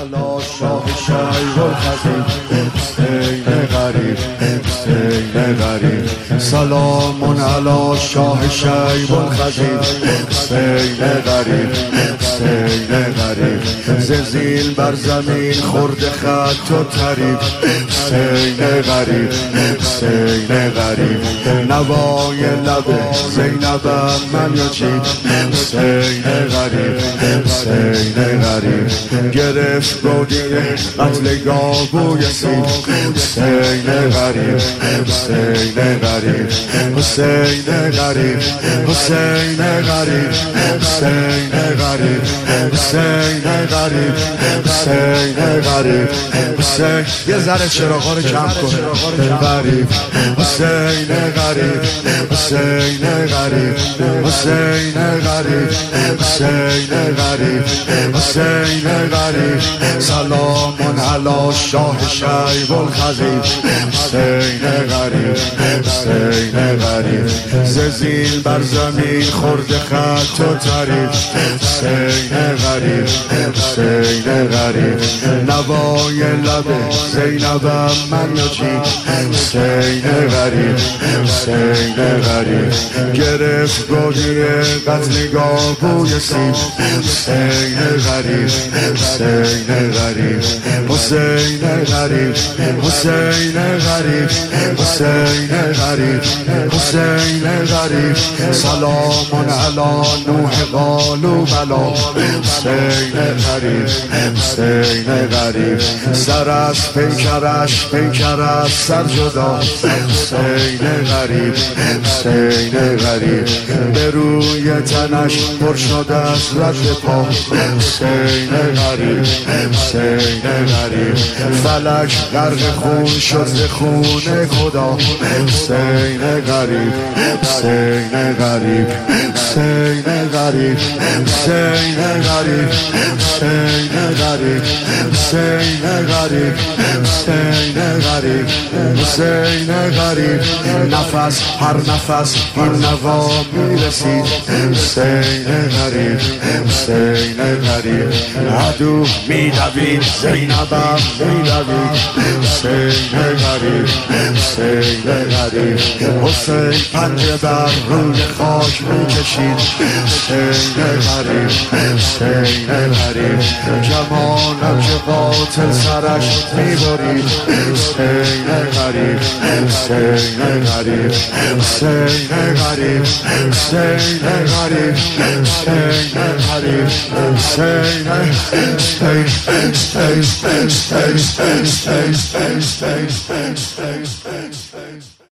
علی شاه شیب الخطیب حسین غریب حسین غریب سلام علی شاه شیب الخطیب حسین غریب حسین غریب زلزیل بر زمین خورده خط و طریب حسین غریب حسین غریب نوای لب زینبم من یجیب حسین غریب حسین غریب گرفت گودیه قتلگاه بوی سیب حسین غریب حسین غریب حسین غریب حسین غریب حسین غریب حسین غریب حسین غریب حسین یه ذره چراغا رو کم کن غریب حسین غریب حسین غریب حسین غریب حسین غریب حسین غریب سلام علی شاه شیب الخطیب حسین غریب حسین غریب زلزیل بر زمین خورده خط و طریب حسین غریب حسین غریب نوای لب زینبم من یجیب حسین غریب حسین غریب گرفت گودیه قتلگاه بوی سیب حسین غریب حسین غریب حسین غریب حسین غریب حسین غریب حسین غریب سلام علی نوح قالوا بلا حسین غریب حسین غریب سر از پیکرش سر جدا حسین غریب حسین غریب به روی تنش پر شده از رد پا حسین غریب حسین غریب فلک غرق خون شد ز خون خدا حسین غریب حسین غریب حسین غریب حسین غریب حسین غریب حسین غریب حسین غریب حسین غریب نفس هر نفس این نوا میرسید حسین غریب حسین غریب عدو میدوید زینبم میدوید حسین غریب حسین غریب حسین پنجه بر روی خاک میکشید حسین غریب حسین غریب جمالم که قاتل سرش میبرید حسین غریب حسین غریب حسین غریب حسین غریب حسین غریب حسین غریب